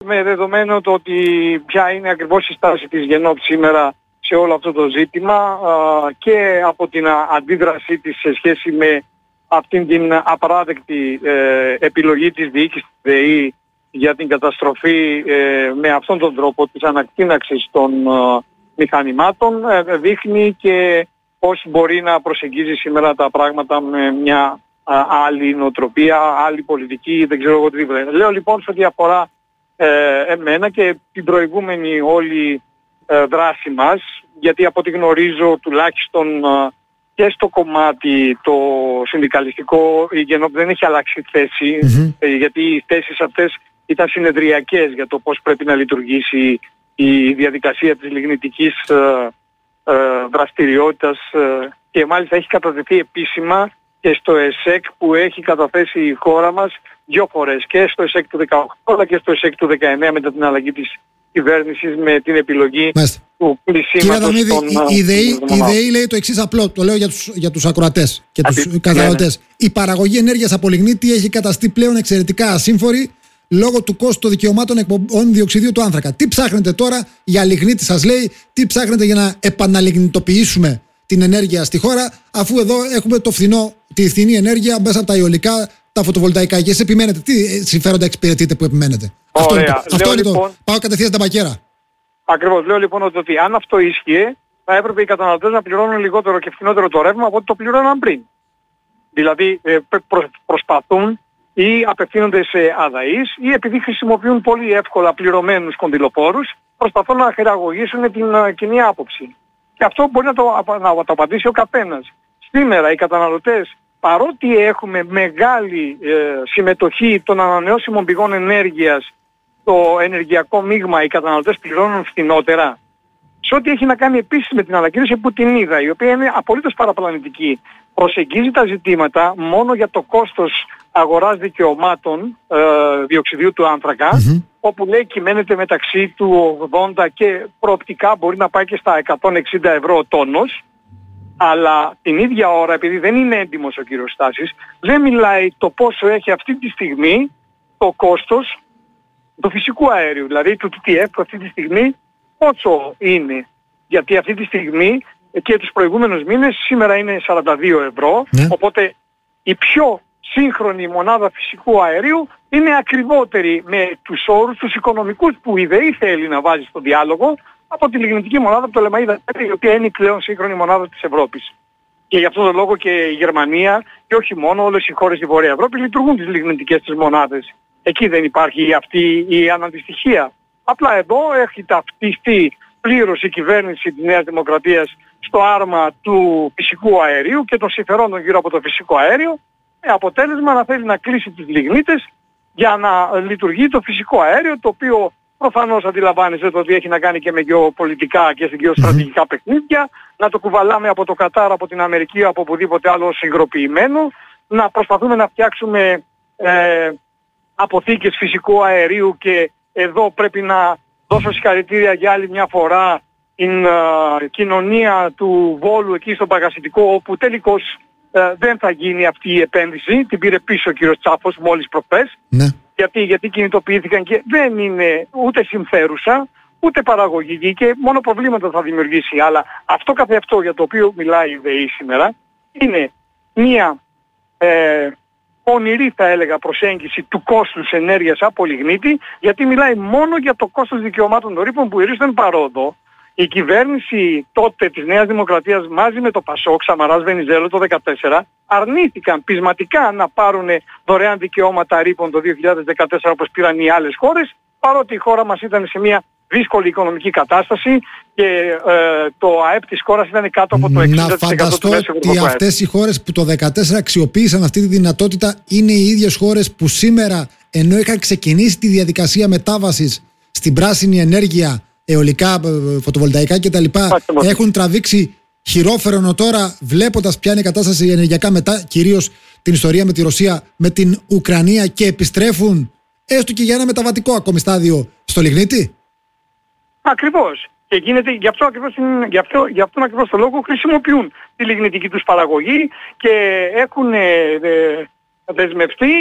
με δεδομένο το ότι ποια είναι ακριβώς η στάση της ΓΕΝΟΠ σήμερα σε όλο αυτό το ζήτημα και από την αντίδρασή της σε σχέση με αυτήν την απαράδεκτη επιλογή της διοίκησης της ΔΕΗ για την καταστροφή με αυτόν τον τρόπο της ανακτήναξης των μηχανημάτων, δείχνει και πώς μπορεί να προσεγγίζει σήμερα τα πράγματα με μια άλλη νοοτροπία, άλλη πολιτική, δεν ξέρω εγώ τι. Λέω λοιπόν σε ό,τι αφορά εμένα και την προηγούμενη όλη δράση μας, γιατί από ό,τι γνωρίζω τουλάχιστον και στο κομμάτι το συνδικαλιστικό η ΓΕΝΟΠ δεν έχει αλλάξει θέση, γιατί οι θέσεις αυτές ήταν συνεδριακές για το πώς πρέπει να λειτουργήσει η διαδικασία της λιγνητικής δραστηριότητας και μάλιστα έχει κατατεθεί επίσημα και στο ΕΣΕΚ που έχει καταθέσει η χώρα μας 2 φορές, και στο ΕΣΕΚ του 18 αλλά και στο ΕΣΕΚ του 19 μετά την αλλαγή της κυβέρνησης με την επιλογή του πλησίματος των... Η ΔΕΗ λέει το εξής απλό, το λέω για τους ακροατές και τους καταναλωτές. Η παραγωγή ενέργειας από λιγνίτη έχει καταστεί πλέον εξαιρετικά ασύμφορη λόγω του κόστου των δικαιωμάτων εκπομπών διοξιδίου του άνθρακα. Τι ψάχνετε τώρα για λιγνίτη, σας λέει, τι ψάχνετε για να επαναλιγνητοποιήσουμε την ενέργεια στη χώρα, αφού εδώ έχουμε τη φθηνή ενέργεια μέσα από τα αιωλικά, τα φωτοβολταϊκά. Και εσείς επιμένετε, τι συμφέροντα εξυπηρετείτε που επιμένετε? Ωραία. Αυτό είναι λοιπόν, πάω κατευθείαν στα μπακέρα. Ακριβώς. Λέω λοιπόν ότι αν αυτό ίσχυε, θα έπρεπε οι καταναλωτές να πληρώνουν λιγότερο και φθηνότερο το ρεύμα από ό,τι το πληρώναν πριν. Δηλαδή προσπαθούν ή απευθύνονται σε αδαείς ή επειδή χρησιμοποιούν πολύ εύκολα πληρωμένους κονδυλοπόρους, προσπαθούν να χειραγωγήσουν την κοινή άποψη. Και αυτό μπορεί να το απαντήσει ο καθένας. Σήμερα οι καταναλωτές, παρότι έχουμε μεγάλη συμμετοχή των ανανεώσιμων πηγών ενέργειας στο ενεργειακό μείγμα, οι καταναλωτές πληρώνουν φθηνότερα. Σε ό,τι έχει να κάνει επίσης με την ανακοίνωση που την είδα, η οποία είναι απολύτως παραπλανητική, προσεγγίζει τα ζητήματα μόνο για το κόστος αγοράς δικαιωμάτων διοξιδίου του άνθρακα, όπου λέει κυμαίνεται μεταξύ του 80 και προοπτικά μπορεί να πάει και στα 160 ευρώ ο τόνος, αλλά την ίδια ώρα, επειδή δεν είναι έντιμος ο κύριος Στάσης, δεν μιλάει το πόσο έχει αυτή τη στιγμή το κόστος του φυσικού αέριου, δηλαδή του TTF αυτή τη στιγμή πόσο είναι. Γιατί αυτή τη στιγμή και τους προηγούμενους μήνες σήμερα είναι 42 ευρώ, οπότε η πιο σύγχρονη μονάδα φυσικού αερίου είναι ακριβότερη με τους όρους, τους οικονομικούς που η ΔΕΗ θέλει να βάζει στο διάλογο από τη λιγνητική μονάδα από το Λεμαΐδα, η οποία είναι η πλέον σύγχρονη μονάδα της Ευρώπης. Και γι' αυτόν τον λόγο και η Γερμανία και όχι μόνο, όλες οι χώρες στη Βορεια Ευρώπη λειτουργούν τις λιγνητικές τις μονάδες. Εκεί δεν υπάρχει αυτή η αναντιστοιχία. Απλά εδώ έχει ταυτιστεί πλήρως η κυβέρνηση της Νέας Δημοκρατίας στο άρμα του φυσικού αερίου και των συμφερόντων γύρω από το φυσικό αέριο, με αποτέλεσμα να θέλει να κλείσει τις λιγνίτες για να λειτουργεί το φυσικό αέριο, το οποίο προφανώς αντιλαμβάνεστε ότι έχει να κάνει και με γεωπολιτικά και γεωστρατηγικά παιχνίδια, να το κουβαλάμε από το Κατάρ, από την Αμερική, από οπουδήποτε άλλο υγροποιημένο, να προσπαθούμε να φτιάξουμε αποθήκες φυσικού αερίου, και εδώ πρέπει να δώσω συγχαρητήρια για άλλη μια φορά την κοινωνία του Βόλου εκεί στο Παγασιτικό, όπου τελικώς δεν θα γίνει αυτή η επένδυση, την πήρε πίσω ο κύριος Τσάφος μόλις προχθές. Γιατί κινητοποιήθηκαν και δεν είναι ούτε συμφέρουσα, ούτε παραγωγική και μόνο προβλήματα θα δημιουργήσει. Αλλά αυτό καθεαυτό για το οποίο μιλάει η ΔΕΗ σήμερα είναι μια ονειρή, θα έλεγα, προσέγγιση του κόστους ενέργειας από λιγνίτη, γιατί μιλάει μόνο για το κόστος δικαιωμάτων των ρήπων που ηρίστον παρόδο. Η κυβέρνηση τότε της Νέας Δημοκρατίας μαζί με το Πασόκ, Σαμαράς Βενιζέλο το 2014, αρνήθηκαν πεισματικά να πάρουν δωρεάν δικαιώματα ρήπων το 2014 όπως πήραν οι άλλες χώρες, παρότι η χώρα μας ήταν σε μια δύσκολη οικονομική κατάσταση και το ΑΕΠ της χώρας ήταν κάτω από το 60% του μέσου ευρωπαϊκού. Να φανταστώ ότι αυτές οι χώρες που το 2014 αξιοποίησαν αυτή τη δυνατότητα είναι οι ίδιες χώρες που σήμερα, ενώ είχαν ξεκινήσει τη διαδικασία μετάβασης στην πράσινη ενέργεια, αιωλικά, φωτοβολταϊκά κτλ., έχουν τραβήξει χειρόφρενο τώρα, βλέποντας ποια είναι η κατάσταση ενεργειακά μετά, κυρίως την ιστορία με τη Ρωσία, με την Ουκρανία, και επιστρέφουν έστω και για ένα μεταβατικό ακόμη στάδιο στο λιγνίτη. Ακριβώς. Και γίνεται γι' αυτόν ακριβώς το λόγο χρησιμοποιούν τη λιγνητική τους παραγωγή και έχουν δεσμευτεί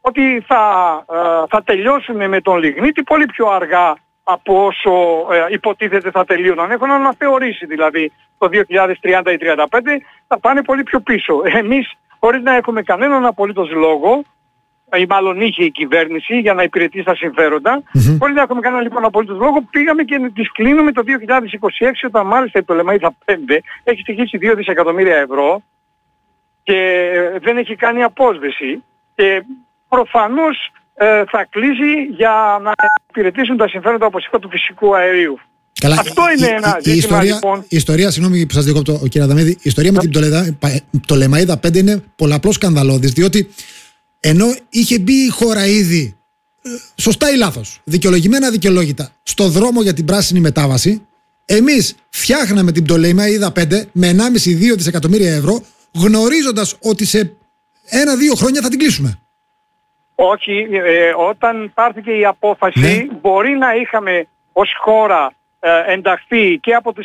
ότι θα τελειώσουν με τον λιγνίτη πολύ πιο αργά από όσο υποτίθεται θα τελείωναν. Έχουν αναθεωρήσει δηλαδή το 2030 ή 2035 θα πάνε πολύ πιο πίσω. Εμείς χωρίς να έχουμε κανέναν απολύτως λόγο, ή μάλλον είχε η κυβέρνηση για να υπηρετήσει τα συμφέροντα, χωρίς να έχουμε κανέναν λοιπόν απολύτως λόγο, πήγαμε και τις κλείνουμε το 2026, όταν μάλιστα η Πτολεμαΐδα 5 έχει στοιχήσει 2 δισεκατομμύρια ευρώ και δεν έχει κάνει απόσβεση. Και προφανώς θα κλείσει για να υπηρετήσουν τα συμφέροντα, όπως είπα, του φυσικού αερίου. Καλά, αυτό είναι ένα ζήτημα λοιπόν. Η ιστορία, συγγνώμη που σας διακόπτω κύριε Αδαμίδη, η ιστορία με την Πτολεμαΐδα 5 είναι πολλαπλώς σκανδαλώδης, διότι ενώ είχε μπει η χώρα ήδη, σωστά ή λάθος, δικαιολογημένα δικαιολόγητα, στο δρόμο για την πράσινη μετάβαση, εμείς φτιάχναμε την Πτολεμαΐδα 5 με 1,5-2 δισεκατομμύρια ευρώ, γνωρίζοντας ότι σε 1-2 χρόνια θα την κλείσουμε. Όχι, όταν πάρθηκε η απόφαση, μπορεί να είχαμε ως χώρα ενταχθεί και από τη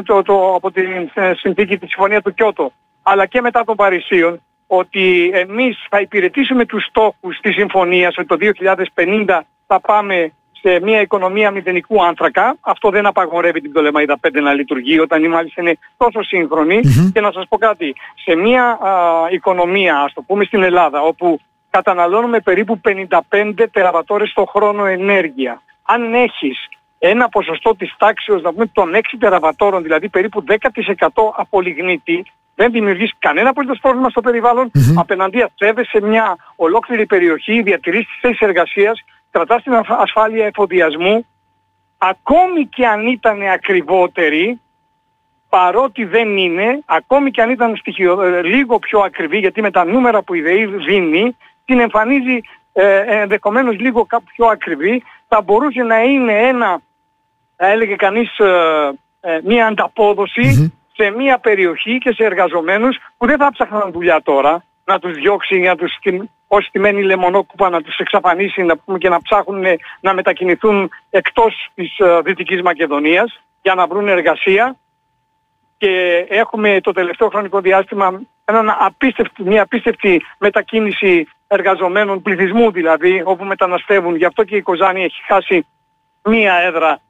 συνθήκη της Συμφωνία του Κιώτο, αλλά και μετά των Παρισίων, ότι εμείς θα υπηρετήσουμε τους στόχους της συμφωνίας, ότι το 2050 θα πάμε σε μια οικονομία μηδενικού άνθρακα. Αυτό δεν απαγορεύει την Πτολεμαΐδα 5 να λειτουργεί, όταν μάλιστα είναι τόσο σύγχρονη. Και να σας πω κάτι, σε μια οικονομία, ας το πούμε στην Ελλάδα, όπου καταναλώνουμε περίπου 55 τεραβατόρες το χρόνο ενέργεια, αν έχεις ένα ποσοστό της τάξης, να πούμε, των 6 τεραβατόρων, δηλαδή περίπου 10% από λιγνίτη, δεν δημιουργείς κανένα απολύτως πρόβλημα στο περιβάλλον, απέναντίας σέβεσαι μια ολόκληρη περιοχή, διατηρείς τις θέσεις εργασίας, κρατάς την ασφάλεια εφοδιασμού, ακόμη και αν ήταν ακριβότερη, παρότι δεν είναι, ακόμη και αν ήταν λίγο πιο ακριβή, γιατί με τα νούμερα που η ΔΕΗ δίνει, την εμφανίζει ενδεχομένως λίγο πιο ακριβή, θα μπορούσε να είναι έλεγε κανείς, μια ανταπόδοση σε μια περιοχή και σε εργαζομένους που δεν θα ψάχναν δουλειά τώρα, να τους διώξει, να τους ως στημένη λεμονόκουπα να τους εξαφανίσει, να πούμε, και να ψάχνουν να μετακινηθούν εκτός της Δυτικής Μακεδονίας για να βρουν εργασία. Και έχουμε το τελευταίο χρονικό διάστημα μια απίστευτη μετακίνηση εργαζομένων, πληθυσμού δηλαδή, όπου μεταναστεύουν. Γι' αυτό και η Κοζάνη έχει χάσει μία έδρα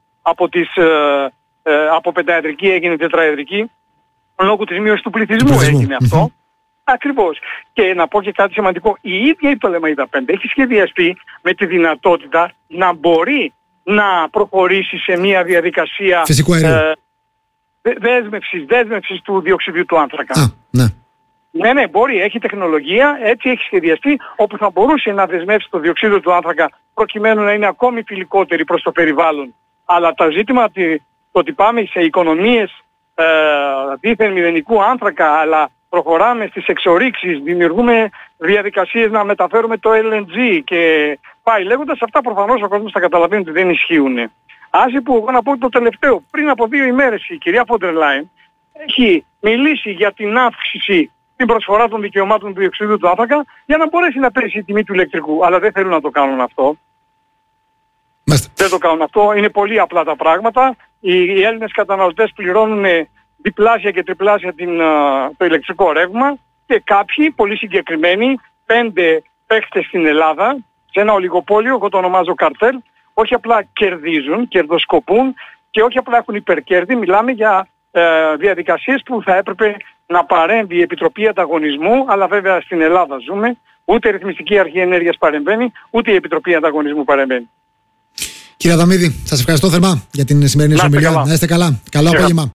από πενταεδρική έγινε τετραεδρική, λόγω της μείωσης του πληθυσμού έγινε αυτό. Ακριβώς. Και να πω και κάτι σημαντικό, η ίδια η Πτολεμαΐδα 5 έχει σχεδιαστεί με τη δυνατότητα να μπορεί να προχωρήσει σε μια διαδικασία δέσμευσης του διοξυδίου του άνθρακα. Ναι, μπορεί, έχει τεχνολογία, έτσι έχει σχεδιαστεί, όπου θα μπορούσε να δεσμεύσει το διοξείδιο του άνθρακα προκειμένου να είναι ακόμη φιλικότερη προς το περιβάλλον. Αλλά το ζήτημα ότι πάμε σε οικονομίες δίθεν μηδενικού άνθρακα, αλλά προχωράμε στις εξορίξεις, δημιουργούμε διαδικασίες να μεταφέρουμε το LNG και πάει λέγοντας, αυτά προφανώς ο κόσμος θα καταλαβαίνει ότι δεν ισχύουν. Άσε που εγώ να πω το τελευταίο, πριν από 2 ημέρες η κυρία Φόντερ Λάιεν έχει μιλήσει για την αύξηση στην προσφορά των δικαιωμάτων του διοξειδίου του άνθρακα για να μπορέσει να πέσει η τιμή του ηλεκτρικού. Αλλά δεν θέλουν να το κάνουν αυτό. Δεν το κάνουν αυτό. Είναι πολύ απλά τα πράγματα. Οι Έλληνες καταναλωτές πληρώνουν διπλάσια και τριπλάσια το ηλεκτρικό ρεύμα και κάποιοι πολύ συγκεκριμένοι, 5 παίχτες στην Ελλάδα, σε ένα ολιγοπόλιο, εγώ το ονομάζω καρτέλ, όχι απλά κερδίζουν, κερδοσκοπούν και όχι απλά έχουν υπερκέρδη, μιλάμε για διαδικασίες που θα έπρεπε να παρέμβει η Επιτροπή Ανταγωνισμού, αλλά βέβαια στην Ελλάδα ζούμε, ούτε η Ρυθμιστική Αρχή Ενέργειας παρεμβαίνει, ούτε η Επιτροπή Ανταγωνισμού παρεμβαίνει. Κύριε Αδαμίδη, σας ευχαριστώ θερμά για την σημερινή συνομιλία. Να είστε καλά. Καλό απόγευμα.